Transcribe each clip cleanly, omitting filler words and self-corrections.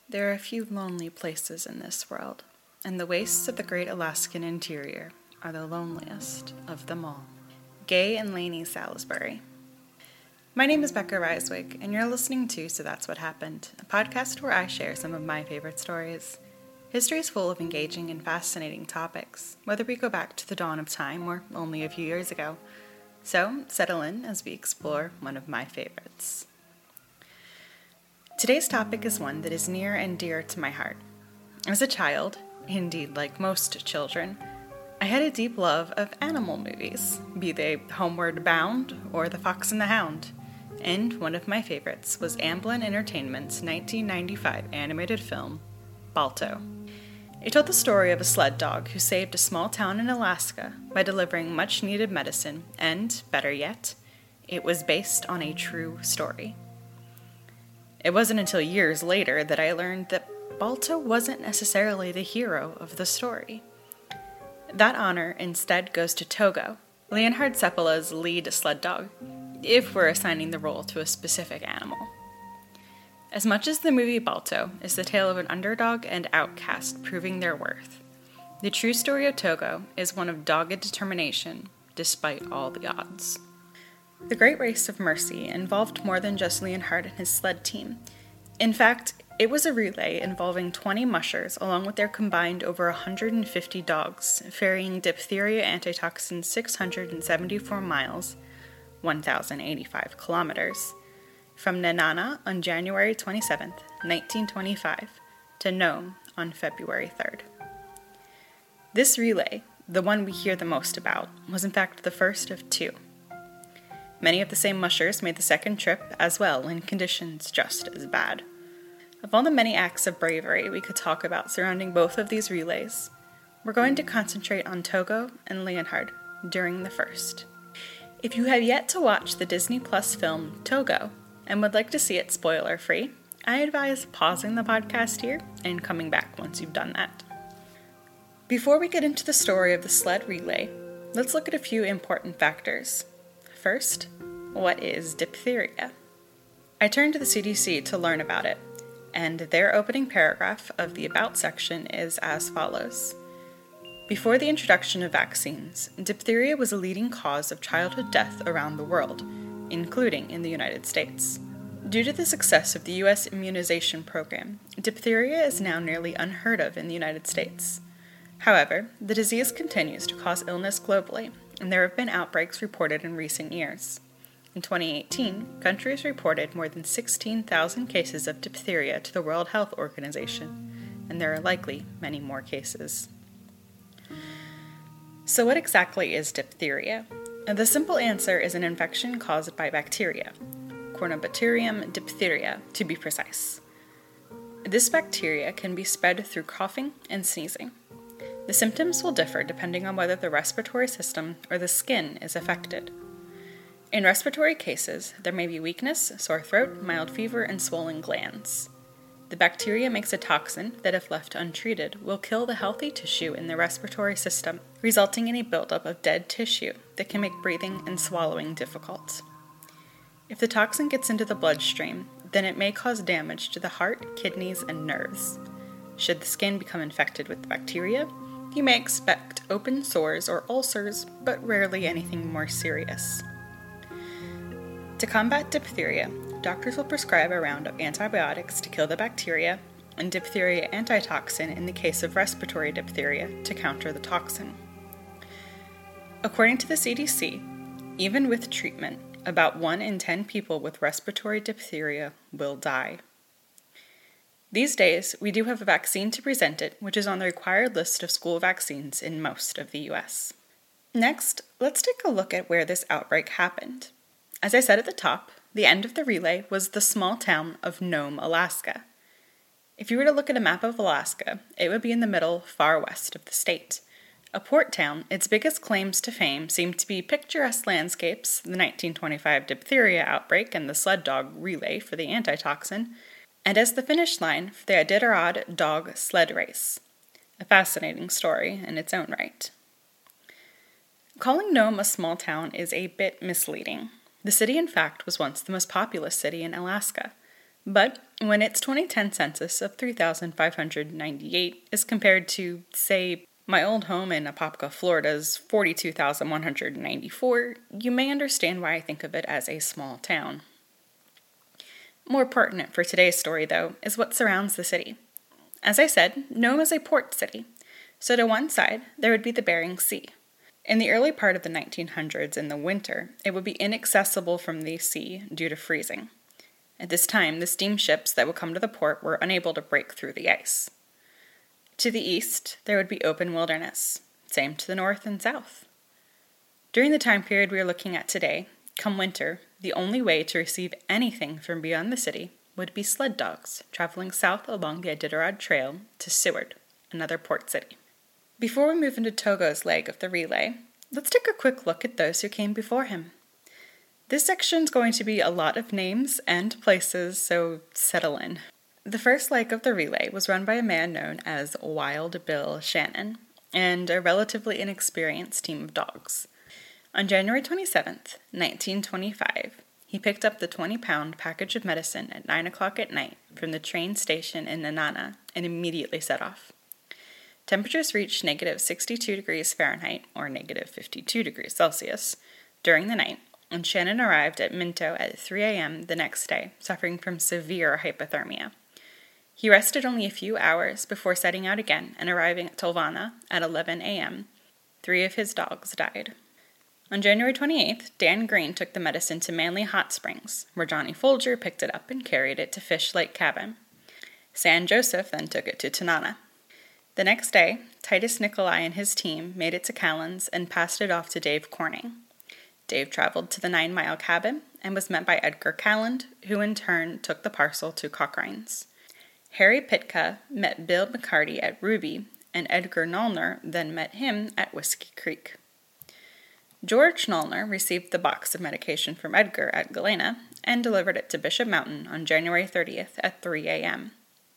There are a few lonely places in this world, and the wastes of the great Alaskan interior are the loneliest of them all. Gay and Lainey Salisbury. My name is Becca Reiswig, and you're listening to So That's What Happened, a podcast where I share some of my favorite stories. History is full of engaging and fascinating topics, whether we go back to the dawn of time or only a few years ago. So, settle in as we explore one of my favorites. Today's topic is one that is near and dear to my heart. As a child, indeed like most children, I had a deep love of animal movies, be they Homeward Bound or The Fox and the Hound, and one of my favorites was Amblin Entertainment's 1995 animated film, Balto. It told the story of a sled dog who saved a small town in Alaska by delivering much-needed medicine, and, better yet, it was based on a true story. It wasn't until years later that I learned that Balto wasn't necessarily the hero of the story. That honor instead goes to Togo, Leonhard Seppala's lead sled dog, if we're assigning the role to a specific animal. As much as the movie Balto is the tale of an underdog and outcast proving their worth, the true story of Togo is one of dogged determination despite all the odds. The Great Race of Mercy involved more than just Leonhard and his sled team. In fact, it was a relay involving 20 mushers along with their combined over 150 dogs, ferrying diphtheria antitoxin 674 miles, 1,085 kilometers, from Nenana on January 27, 1925, to Nome on February 3rd. This relay, the one we hear the most about, was in fact the first of two. Many of the same mushers made the second trip as well in conditions just as bad. Of all the many acts of bravery we could talk about surrounding both of these relays, we're going to concentrate on Togo and Leonhard during the first. If you have yet to watch the Disney Plus film Togo and would like to see it spoiler-free, I advise pausing the podcast here and coming back once you've done that. Before we get into the story of the sled relay, let's look at a few important factors. First, what is diphtheria? I turned to the CDC to learn about it, and their opening paragraph of the About section is as follows. Before the introduction of vaccines, diphtheria was a leading cause of childhood death around the world, including in the United States. Due to the success of the U.S. immunization program, diphtheria is now nearly unheard of in the United States. However, the disease continues to cause illness globally, and there have been outbreaks reported in recent years. In 2018, countries reported more than 16,000 cases of diphtheria to the World Health Organization, and there are likely many more cases. So what exactly is diphtheria? The simple answer is an infection caused by bacteria, Corynebacterium diphtheria to be precise. This bacteria can be spread through coughing and sneezing. The symptoms will differ depending on whether the respiratory system or the skin is affected. In respiratory cases, there may be weakness, sore throat, mild fever, and swollen glands. The bacteria makes a toxin that, if left untreated, will kill the healthy tissue in the respiratory system, resulting in a buildup of dead tissue that can make breathing and swallowing difficult. If the toxin gets into the bloodstream, then it may cause damage to the heart, kidneys, and nerves. Should the skin become infected with the bacteria, you may expect open sores or ulcers, but rarely anything more serious. To combat diphtheria, doctors will prescribe a round of antibiotics to kill the bacteria and diphtheria antitoxin in the case of respiratory diphtheria to counter the toxin. According to the CDC, even with treatment, about 1 in 10 people with respiratory diphtheria will die. These days, we do have a vaccine to present it, which is on the required list of school vaccines in most of the U.S. Next, let's take a look at where this outbreak happened. As I said at the top, the end of the relay was the small town of Nome, Alaska. If you were to look at a map of Alaska, it would be in the middle, far west of the state. A port town, its biggest claims to fame seem to be picturesque landscapes, the 1925 diphtheria outbreak and the sled dog relay for the antitoxin, and as the finish line for the Iditarod dog sled race. A fascinating story in its own right. Calling Nome a small town is a bit misleading. The city, in fact, was once the most populous city in Alaska. But when its 2010 census of 3,598 is compared to, say, my old home in Apopka, Florida's 42,194, you may understand why I think of it as a small town. More pertinent for today's story, though, is what surrounds the city. As I said, Nome is a port city, so to one side there would be the Bering Sea. In the early part of the 1900s in the winter, it would be inaccessible from the sea due to freezing. At this time, the steamships that would come to the port were unable to break through the ice. To the east, there would be open wilderness, same to the north and south. During the time period we are looking at today, come winter, the only way to receive anything from beyond the city would be sled dogs traveling south along the Iditarod Trail to Seward, another port city. Before we move into Togo's leg of the relay, let's take a quick look at those who came before him. This section's going to be a lot of names and places, so settle in. The first leg of the relay was run by a man known as Wild Bill Shannon and a relatively inexperienced team of dogs. On January 27th, 1925, he picked up the 20-pound package of medicine at 9 o'clock at night from the train station in Nenana and immediately set off. Temperatures reached negative 62 degrees Fahrenheit, or negative 52 degrees Celsius, during the night, and Shannon arrived at Minto at 3 a.m. the next day, suffering from severe hypothermia. He rested only a few hours before setting out again and arriving at Tolvana at 11 a.m. 3 of his dogs died. On January 28th, Dan Green took the medicine to Manly Hot Springs, where Johnny Folger picked it up and carried it to Fish Lake Cabin. San Joseph then took it to Tanana. The next day, Titus Nicolai and his team made it to Callens and passed it off to Dave Corning. Dave traveled to the 9 Mile Cabin and was met by Edgar Calland, who in turn took the parcel to Cochrane's. Harry Pitka met Bill McCarty at Ruby, and Edgar Nolner then met him at Whiskey Creek. George Nolner received the box of medication from Edgar at Galena and delivered it to Bishop Mountain on January 30th at 3 a.m.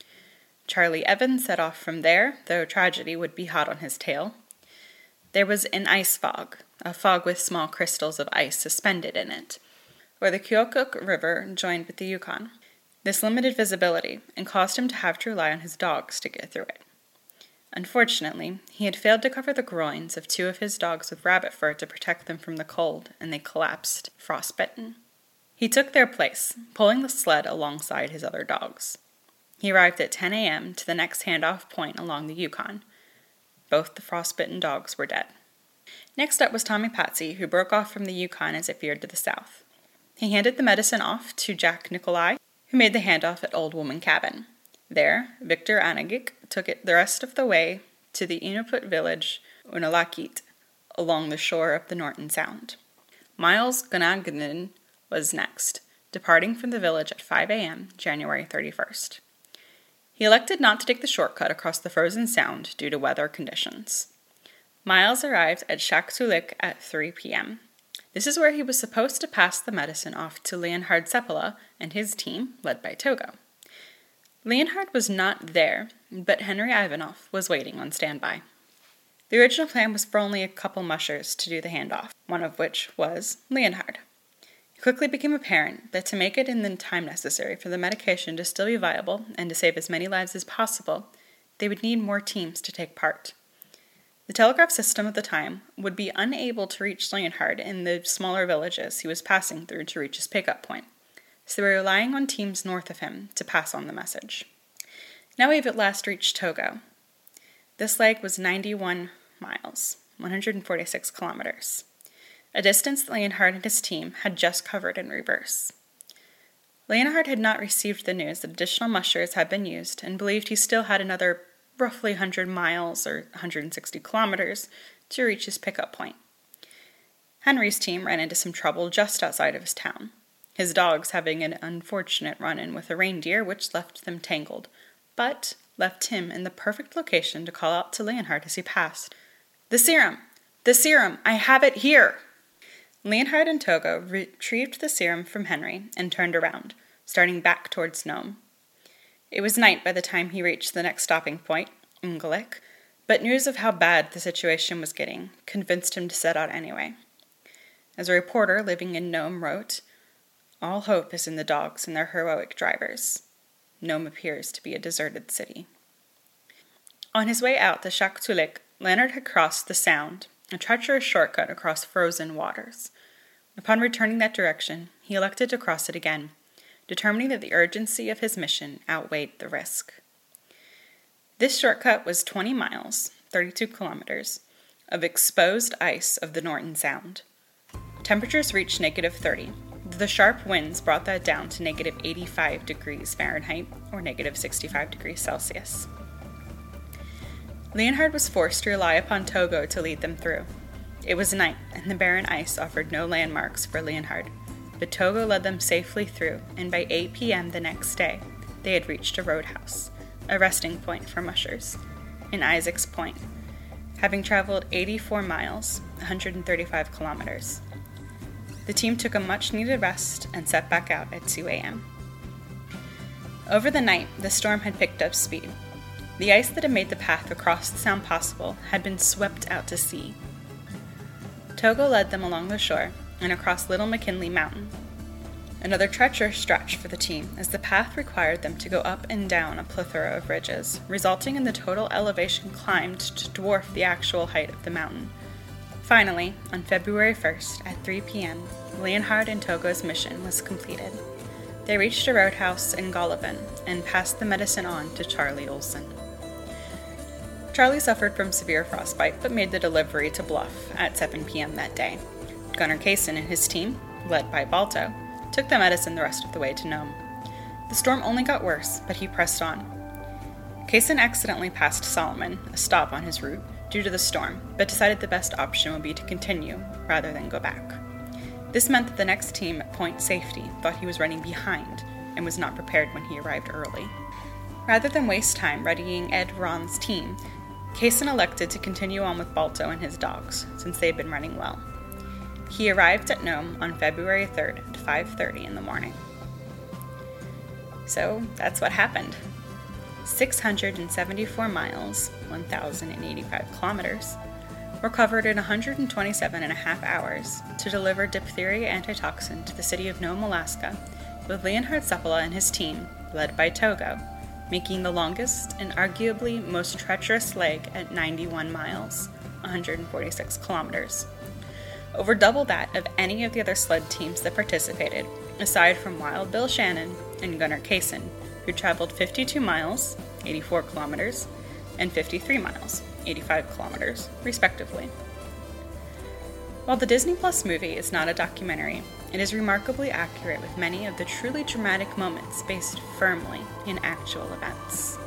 Charlie Evans set off from there, though tragedy would be hot on his tail. There was an ice fog, a fog with small crystals of ice suspended in it, where the Keokuk River joined with the Yukon. This limited visibility and caused him to have to rely on his dogs to get through it. Unfortunately, he had failed to cover the groins of 2 of his dogs with rabbit fur to protect them from the cold, and they collapsed, frostbitten. He took their place, pulling the sled alongside his other dogs. He arrived at 10 a.m. to the next handoff point along the Yukon. Both the frostbitten dogs were dead. Next up was Tommy Patsy, who broke off from the Yukon as it veered to the south. He handed the medicine off to Jack Nicolai, who made the handoff at Old Woman Cabin. There, Victor Anagik took it the rest of the way to the Inupiat village, Unalakit, along the shore of the Norton Sound. Miles Ganaganin was next, departing from the village at 5 a.m., January 31st. He elected not to take the shortcut across the frozen sound due to weather conditions. Miles arrived at Shaktoolik at 3 p.m. This is where he was supposed to pass the medicine off to Leonhard Seppala and his team, led by Togo. Leonhard was not there, but Henry Ivanov was waiting on standby. The original plan was for only a couple mushers to do the handoff, one of which was Leonhard. It quickly became apparent that to make it in the time necessary for the medication to still be viable and to save as many lives as possible, they would need more teams to take part. The telegraph system at the time would be unable to reach Leonhard in the smaller villages he was passing through to reach his pickup point, so they were relying on teams north of him to pass on the message. Now we have at last reached Togo. This leg was 91 miles, 146 kilometers, a distance that Leonhard and his team had just covered in reverse. Leonhard had not received the news that additional mushers had been used and believed he still had another roughly 100 miles or 160 kilometers to reach his pickup point. Henry's team ran into some trouble just outside of his town, his dogs having an unfortunate run-in with a reindeer which left them tangled, but left him in the perfect location to call out to Leonhard as he passed. The serum! The serum! I have it here!" Leonhard and Togo retrieved the serum from Henry and turned around, starting back towards Nome. It was night by the time he reached the next stopping point, Ungalik, but news of how bad the situation was getting convinced him to set out anyway. As a reporter living in Nome wrote, All hope is in the dogs and their heroic drivers. Nome appears to be a deserted city. On his way out the Schachtulik, Leonhard had crossed the Sound, a treacherous shortcut across frozen waters. Upon returning that direction, he elected to cross it again, determining that the urgency of his mission outweighed the risk. This shortcut was 20 miles, 32 kilometers, of exposed ice of the Norton Sound. Temperatures reached -30. The sharp winds brought that down to -85 degrees Fahrenheit, or -65 degrees Celsius. Leonhard was forced to rely upon Togo to lead them through. It was night, and the barren ice offered no landmarks for Leonhard, but Togo led them safely through, and by 8 p.m. the next day, they had reached a roadhouse, a resting point for mushers, in Isaacs Point, having traveled 84 miles, 135 kilometers. The team took a much-needed rest and set back out at 2 a.m. Over the night, the storm had picked up speed. The ice that had made the path across the Sound possible had been swept out to sea. Togo led them along the shore and across Little McKinley Mountain, another treacherous stretch for the team as the path required them to go up and down a plethora of ridges, resulting in the total elevation climbed to dwarf the actual height of the mountain. Finally, on February 1st at 3 p.m., Leonhard and Togo's mission was completed. They reached a roadhouse in Golovin and passed the medicine on to Charlie Olson. Charlie suffered from severe frostbite but made the delivery to Bluff at 7 p.m. that day. Gunnar Kaysen and his team, led by Balto, took the medicine the rest of the way to Nome. The storm only got worse, but he pressed on. Kaysen accidentally passed Solomon, a stop on his route, due to the storm, but decided the best option would be to continue rather than go back. This meant that the next team at Point Safety thought he was running behind and was not prepared when he arrived early. Rather than waste time readying Ed Ron's team, Kaysen elected to continue on with Balto and his dogs, since they had been running well. He arrived at Nome on February 3rd at 5:30 in the morning. So that's what happened. 674 miles, 1,085 kilometers, were covered in 127.5 hours to deliver diphtheria antitoxin to the city of Nome, Alaska, with Leonhard Seppala and his team, led by Togo, making the longest and arguably most treacherous leg at 91 miles, 146 kilometers. Over double that of any of the other sled teams that participated, aside from Wild Bill Shannon and Gunnar Kaysen, who traveled 52 miles, 84 kilometers, and 53 miles, 85 kilometers, respectively. While the Disney Plus movie is not a documentary, it is remarkably accurate with many of the truly dramatic moments based firmly in actual events.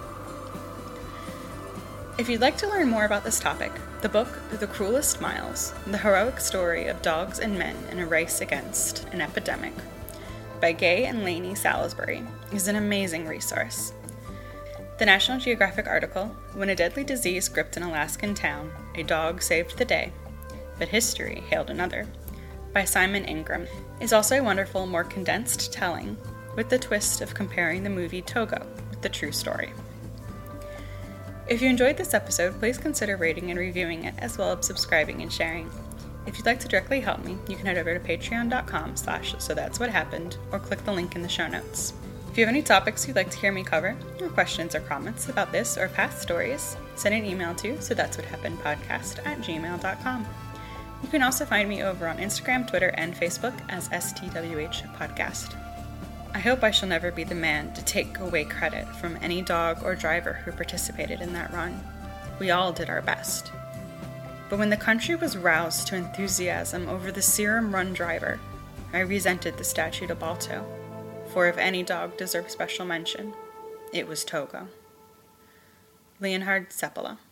If you'd like to learn more about this topic, the book, The Cruelest Miles, The Heroic Story of Dogs and Men in a Race Against an Epidemic, by Gay and Lainey Salisbury, is an amazing resource. The National Geographic article, When a Deadly Disease Gripped an Alaskan Town, a Dog Saved the Day, but History Hailed Another, by Simon Ingram, is also a wonderful, more condensed telling, with the twist of comparing the movie Togo with the true story. If you enjoyed this episode, please consider rating and reviewing it, as well as subscribing and sharing. If you'd like to directly help me, you can head over to patreon.com/sothat'swhathappened, or click the link in the show notes. If you have any topics you'd like to hear me cover, or questions or comments about this or past stories, send an email to sothat'swhathappenedpodcast@gmail.com. You can also find me over on Instagram, Twitter, and Facebook as STWH Podcast. I hope I shall never be the man to take away credit from any dog or driver who participated in that run. We all did our best. But when the country was roused to enthusiasm over the Serum Run driver, I resented the statue to Balto, for if any dog deserved special mention, it was Togo. Leonhard Seppala.